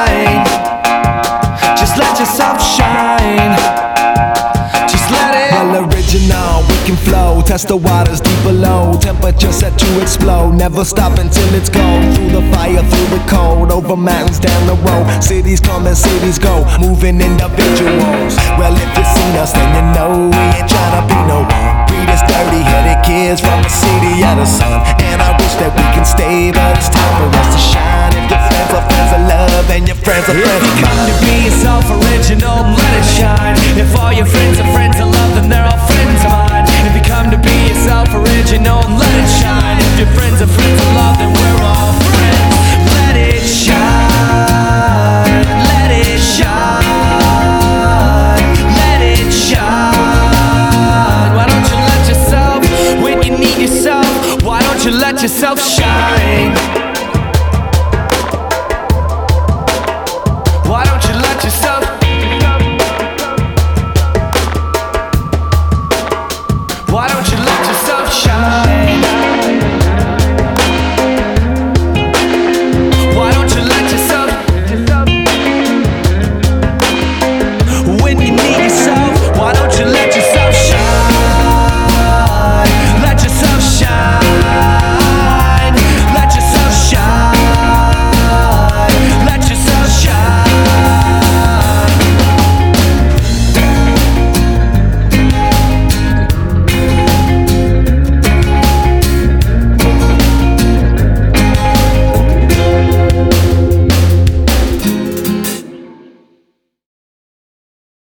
shine. Just let yourself shine. Just let it. Well, original, we can flow. Test the waters deep below. Temperature set to explode. Never stop until it's gone. Through the fire, through the cold. Over mountains, down the road. Cities come and cities go. Moving individuals. Well, if you've seen us, then you know we ain't tryna be no one. We just dirty-headed kids from the city of the sun. And I wish that we can stay, but it's time for us to shine. If your friends are friends of love, and your friends are friends of If you come mine. to be yourself original, let it shine. If all your friends are friends of love, then they're all friends of mine. If you come to be yourself original, let it shine. If your friends are friends of love, then we're all friends. Let it shine. Let it shine. Let it shine. Why don't you let yourself, when you need yourself, why don't you let yourself shine?